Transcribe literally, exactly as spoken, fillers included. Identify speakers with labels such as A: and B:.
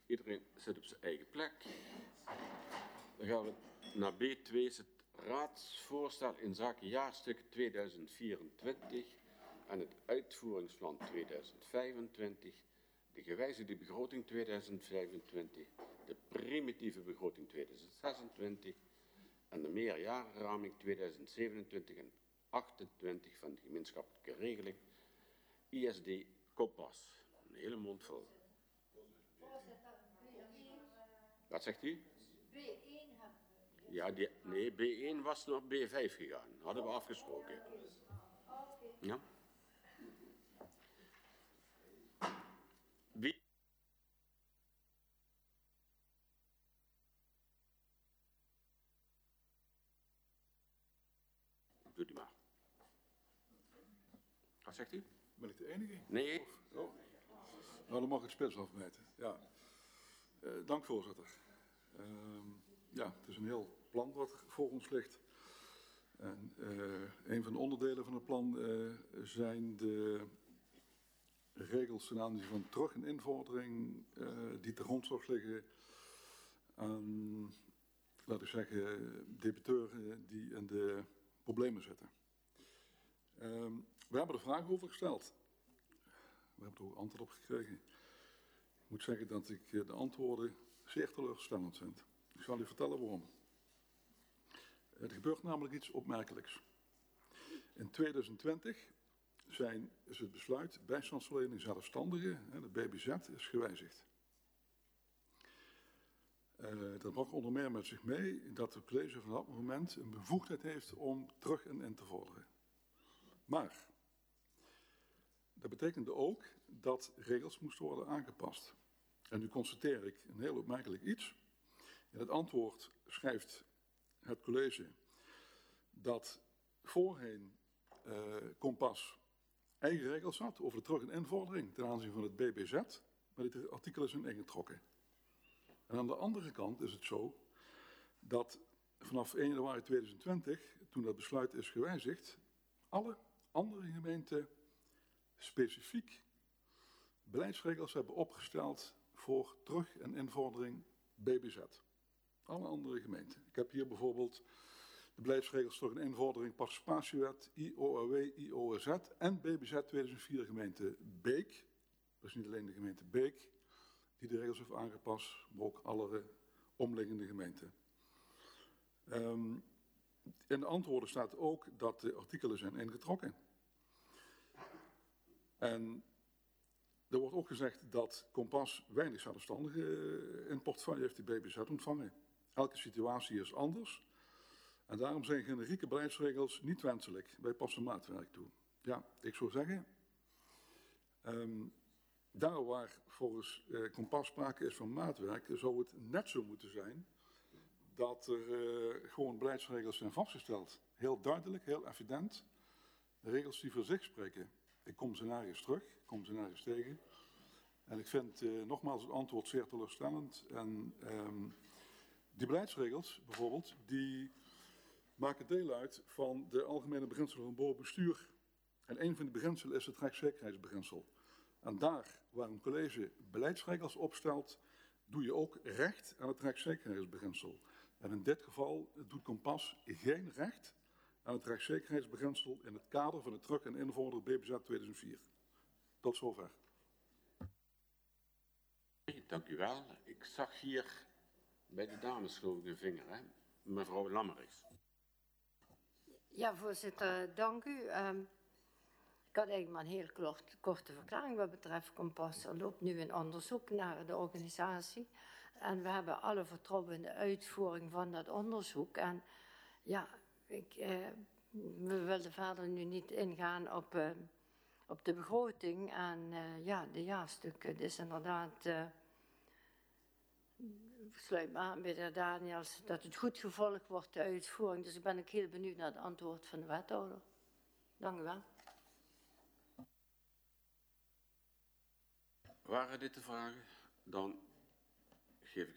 A: Iedereen zit op zijn eigen plek. Dan gaan we naar B twee, is het raadsvoorstel in zaken jaarstuk tweeduizend vierentwintig en het uitvoeringsplan tweeduizend vijfentwintig, de gewijzigde begroting tweeduizend vijfentwintig, de primitieve begroting tweeduizend zesentwintig en de meerjarenraming tweeduizend zevenentwintig en achtentwintig van de gemeenschappelijke regeling I S D Kompas. Een hele mond vol. Wat zegt u?
B: B één hebben we.
A: Ja, die, nee, B één was naar B vijf gegaan. Hadden we afgesproken. Ja. Wie? Doet u maar. Wat zegt u?
C: Ben ik de enige?
A: Nee.
C: Of, oh. Nou, dan mag ik spits afmeten. Ja. Uh, dank, voorzitter. Uh, ja, het is een heel plan wat voor ons ligt. En uh, een van de onderdelen van het plan uh, zijn de regels ten aanzien van terug- en invordering uh, die ter grondslag liggen aan, laat ik zeggen, debiteuren die in de problemen zitten. Uh, we hebben er vragen over gesteld. We hebben er ook antwoord op gekregen. Ik moet zeggen dat ik de antwoorden zeer teleurstellend vind. Ik zal u vertellen waarom. Er gebeurt namelijk iets opmerkelijks. In tweeduizend twintig zijn, is het besluit bijstandsverlening zelfstandigen, de B B Z, is gewijzigd. Uh, dat bracht onder meer met zich mee dat het college van dat moment een bevoegdheid heeft om terug en in te vorderen. Maar dat betekende ook dat regels moesten worden aangepast. En nu constateer ik een heel opmerkelijk iets. In het antwoord schrijft het college dat voorheen uh, Kompas eigen regels had over de terug- en invordering ten aanzien van het B B Z, maar dit artikel is in ingetrokken. En aan de andere kant is het zo dat vanaf één januari tweeduizend twintig, toen dat besluit is gewijzigd, alle andere gemeenten specifiek beleidsregels hebben opgesteld voor terug- en invordering B B Z. Alle andere gemeenten. Ik heb hier bijvoorbeeld de beleidsregels terug- en invordering participatiewet, I O R W, I O R Z en B B Z tweeduizend vier gemeente Beek. Dat is niet alleen de gemeente Beek die de regels heeft aangepast, maar ook alle omliggende gemeenten. Um, in de antwoorden staat ook dat de artikelen zijn ingetrokken. En er wordt ook gezegd dat Kompas weinig zelfstandigen in portefeuille heeft die B B Z ontvangen. Elke situatie is anders. En daarom zijn generieke beleidsregels niet wenselijk. Wij passen maatwerk toe. Ja, ik zou zeggen, um, daar waar volgens uh, Kompas sprake is van maatwerk, zou het net zo moeten zijn dat er uh, gewoon beleidsregels zijn vastgesteld. Heel duidelijk, heel evident. Regels die voor zich spreken. Ik kom scenario's terug, ik kom scenario's tegen. En ik vind uh, nogmaals het antwoord zeer teleurstellend. En um, die beleidsregels bijvoorbeeld, die maken deel uit van de algemene beginselen van bovenbestuur. En een van die beginselen is het rechtszekerheidsbeginsel. En daar waar een college beleidsregels opstelt, doe je ook recht aan het rechtszekerheidsbeginsel. En in dit geval doet Kompas geen recht aan het rechtszekerheidsbeginsel in het kader van het terug- en invorderen B B Z tweeduizend vier. Tot zover.
A: Dank u wel. Ik zag hier bij de dames geloof ik een vinger, hè? Mevrouw Lammerichs.
B: Ja, voorzitter, dank u. Um, ik had eigenlijk maar een heel kort, korte verklaring wat betreft Kompas. Er loopt nu een onderzoek naar de organisatie. En we hebben alle vertrouwen in de uitvoering van dat onderzoek. En ja, ik, uh, we willen verder nu niet ingaan op, uh, op de begroting en uh, ja, de jaarstukken. Het is inderdaad... Uh, Ik sluit me aan bij de heer Daniels dat het goed gevolgd wordt, de uitvoering. Dus ik ben ook heel benieuwd naar het antwoord van de wethouder. Dank u wel.
A: Waren dit de vragen? Dan